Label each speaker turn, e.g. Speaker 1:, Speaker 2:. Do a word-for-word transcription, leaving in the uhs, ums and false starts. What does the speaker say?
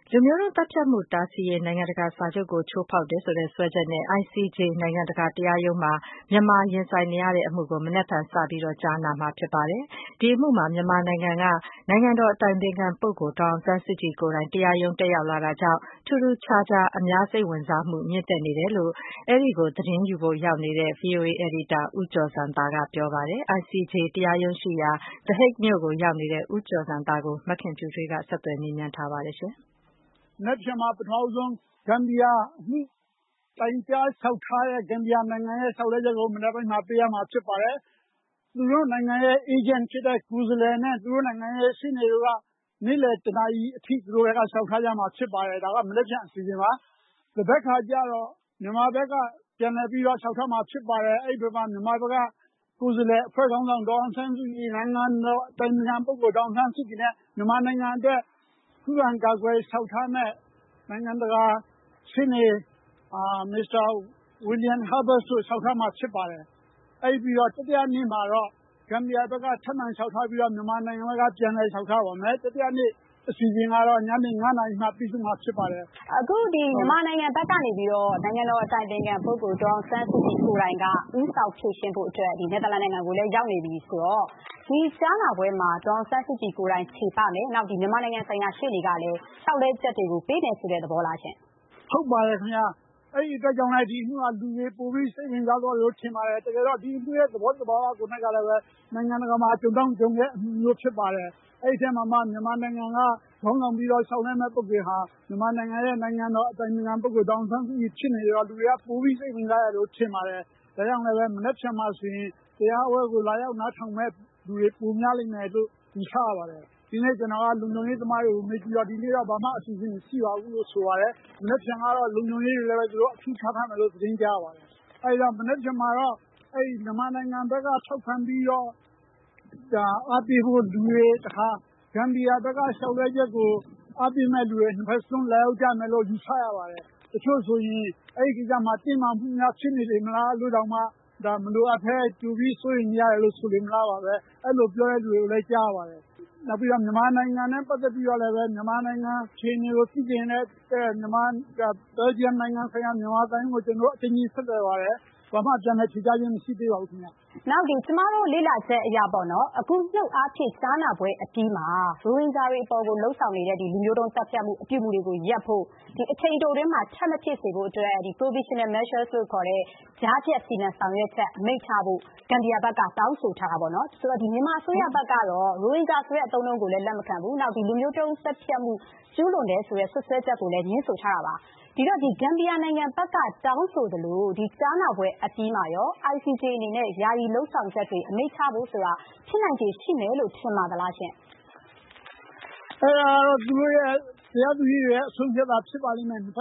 Speaker 1: လူမျိုးတုံးသတ်ဖြတ်မှုတားဆီးရေးနိုင်ငံတကာစာချုပ်ကိုချိုးဖောက်တယ်ဆိုတဲ့စွဲချက်နဲ့ I C J နိုင်ငံတကာတရားရုံးမှာမြန်မာရင်ဆိုင်နေရတဲ့အမှုကိုမနက်ဖြန်စပြီးကြားနာမှာဖြစ်ပါတယ်။ဒီအမှုမှာမြန်မာနိုင်ငံကနိုင်ငံတော်အတိုင်ပင်ခံပုဂ္ဂိုလ်ဒေါ်အောင်ဆန်းစုကြည်ကိုယ်တိုင်တရားရုံးတက်ရောက်လာတာကြောင့်ထူးထူးခြားခြားအများစိတ်ဝင်စားမှုမြင့်တက်နေတယ်လို့အဲဒီကိုသတင်းယူဖို့ရောက်နေတဲ့ V O A အယ်ဒီတာဦးကျော်ဇံသာကပြောပါတယ်။ I C J တရားရုံးရှိရာ The Hague မြို့ကိုရောက်နေတဲ့ဦးကျော်ဇံသာကိုမခင်ဖြူထွေးကဆက်သွယ်မေးမြန်းထားပါတယ်ရှင်
Speaker 2: ။မနက်ဖြန်မှာပထမဆုံးဂမ်ဘီယာအမှုတိုင်ကြားလျှောက်ထားတဲ့ဂမ်ဘီယာနိုင်ငံရဲ့လျှောက်လဲချက်ကိုမနက်ပိုင်းမှာပေးရမှာဖြစ်ပါတယ်။သူတို့နိုင်ငံရဲ့အေဂျင့်ဖြစ်တဲ့ကိုယ်စားလှယ်နဲ့သူတို့နိုင်ငံရဲ့ရှေ့နေတွေကနေ့လယ်တနာရီအထိသူတို့ကလျှောက်ထားကြမှာဖြစ်ပါတယ်။ဒါကမနက်ဖြန်အစီအစဉ်ပါ။ဒီဘက်ခါကျတော့မြန်မာဘက်ကပြန်လည်ပြီးတော့လျှောက်ထားမှာဖြစ်ပါတယ်။အဲ့ဒီဘက်မှာမြန်မာဘက်ကကိုယ်စားလှယ်အဖွဲ့ခေါင်းဆောင်ဒေါ်အောင်ဆန်းစုကြည်နိုင်ငံတော်အတိုင်ပင်ခံပုဂ္ဂိုလ်ဒေါ်အောင်ဆန်းစုကြည်နဲ့မြန်မာနိုင်ငံအတွက်ခုခံကာကွယ်လျှောက်ထားမဲ့နိုင်ငံတကာရှေ့နေမစ္စတာဝီလီယံဟာဘတ်စ်တို့လျှောက်ထားမှာဖြစ်ပါတယ်။အဲ့ပြီးတော့တတိယနေ့မှာတော့ဂမ်ဘီယာဘက်ကထပ်မံလျှောက်ထားပြီးတော့မြန်မာနိုင်ငံဘက်ကပြန်လည်လျှောက်ထားပါမယ်။တတိယနေ့အစီအစဉ်ကတော့ညနေငါးနာရီမှပြီးဆုံးမှာဖြစ်ပါတယ်
Speaker 3: ။အခုဒီမြန်မာနိုင်ငံဘက်ကနေပြီးတော့နိုင်ငံတော်အတိုင်ပင်ခံပုဂ္ဂိုလ်ဒေါ်အောင်ဆန်းစုကြည်ကိုယ်တိုင်ကဥဆောင်ဖြည့်ရှင်ဖို့အတွက်ဒီနယ်သာလန်နိုင်ငံကိုလည်းရောက်နေပြီဆိုတော့ဒီကြားနာပွဲမှာဒေါ်အောင်ဆန်းစုကြည်ကိုယ်တိုင်ခြေပမယ်။နောက်ဒီမြန်မာနိုင်ငံဆိုင်ရာရှေ့နေကလည်းလျှောက်လဲချက်တွေကိုပေးတယ်ဆိုတဲ့သဘောလားရှင်
Speaker 2: ။ဟုတ်ပါတယ်ခင်ဗျာ။အဲ့ဒီအတွက်ကြောင့်လည်းဒီအမှုကလူတွေပိုပြီးစိတ်ဝင်စားသွားလို့ထင်ပါတယ်။တကယ်တော့ဒီအမှုရဲ့သဘောတဘာဝကိုလည်းပဲနိုင်ငံတကာမှာကြုံတောင်းကြုံခဲ့အမှုမျိုးဖြစ်ပါတယ်။အဲ့ဒီထဲမှာမှမြန်မာနိုင်ငံကခေါင်းဆောင်ပြီးတော့ရှောက်လဲမဲ့ပုဂ္ဂိုလ်ဟာမြန်မာနိုင်ငံရဲ့နိုင်ငံတော်အတိုင်ပင်ခံပုဂ္ဂိုလ်ဒေါ်အောင်ဆန်းစုကြည်ဖြစ်နေတော့လူတွေကပိုပြီးစိတ်ဝင်စားရတယ်လို့ထင်ပါတယ်။ဒါကြောင့်လည်းပဲမနက်ဖြန်မှာဆိုရင်တရားဝဲကိုလာရောက်နားထောင်မဲ့လူတွေပိုများလိမ့်မယ်လို့ယူဆရပါတယ်။ဒီနေ့ကျွန်တော်ကလုံခြုံရေးသမားတွေကိုမေးကြည့်တော့ဒီနေ့တော့ဘာမှအစီအစဉ်မရှိပါဘူးလို့ဆိုပါတယ်။မနက်ဖြန်ကတော့လုံခြုံရေးတွေလည်းပဲသူတို့အထူးထားထားမယ်လို့သတင်းကြားပါတယ်။အဲဒီတော့မနက်ဖြန်မှာတော့အဲဒီမြန်မာနိုင်ငံဘက်ကထောက်ခံပြီးတော့ဒါအားပေးဖို့လူတွေတခါဂမ်ဘီယာဘက်ကလျှောက်လဲချက်ကိုအားပေးမဲ့လူတွေနှစ်ဖက်စလုံးလာရောက်ကြမယ်လို့ယူဆရပါတယ်။တချို့ဆိုရင်အဲဒီကိစ္စမှာတင်းမာမှုများဖြစ်နေလေမလားလို့တောင်မှဒါမလိုအပ်ဘဲကြိုပြီးစိုးရိမ်ရတယ်လို့ဆိုလေမလားပါပဲ။အဲ့လိုပြောတဲ့လူတွေကိုလည်းကြားရပါတယ်။နောက်ပြီးတော့မြန်မာနိုင်ငံနဲ့ပတ်သက်ပြီးတော့လည်းပဲမြန်မာနိုင်ငံခြေနေကိုသိကျင်တဲ့မြန်မာဘယ်လ်ဂျီယံနိုင်ငံဆိုင်ရာမြန်မာတိုင်းကိုကျွန်တော်အချင်းချင်းဆက်သွယ်ပါတယ်။ဘာမှပြန်လည်ဖြေကြားခြင်းမရှိသေးပါဘူးခင်ဗျ
Speaker 3: ။နောက်ဒီကျမတို့လေ့လာချက်အရပေါ့နော်အခုနှုတ်အားဖြင့်ကြားနာပွဲအပြီးမှာရိုဟင်ဂျာတွေအပေါ်ကိုလှုံ့ဆော်နေတဲ့ဒီလူမျိုးတုံးတပ်ဖြတ်မှုအပြုအမူတွေကိုရပ်ဖို့ဒီအချိန်တိုတွင်းမှာထပ်မဖြစ်စေဖို့အတွက်ဒီ provisional measures လို့ခေါ်တဲ့ကြားချက်စီမံဆောင်ရွက်ချက်အမိန့်ချဖို့ဂမ်ဘီယာဘက်ကတောင်းဆိုထားတာပေါ့နော်ဆိုတော့ဒီမြန်မာအစိုးရဘက်ကတော့ရိုဟင်ဂျာဆိုတဲ့အသုံးအနှုန်းကိုလည်းလက်မခံဘူးနောက်ဒီလူမျိုးတုံးတပ်ဖြတ်မှုကျူးလွန်တယ်ဆိုတဲ့ဆွဆွဲချက်ကိုလည်းညှင်းဆိုထားတာပါဒီတော့ဒီဂမ်ဘီယာနိုင်ငံဘက်ကတောင်းဆိုသလိုဒီကြားနာပွဲအပြီးမှာရော I C J အနေနဲ့ယာယီလုံဆောင်ချက်တွေအမိန့်ချဖို့ဆိုတာဖြစ်နိုင်ခြေရှိမယ်လို့ထင်ပါသလားရှင်
Speaker 2: ။အဲဒါတော့သူတို့ရဲ့တရားသူကြီးတွေရဲ့အဆုံးဖြတ်တာဖြစ်ပါလိမ့်မယ်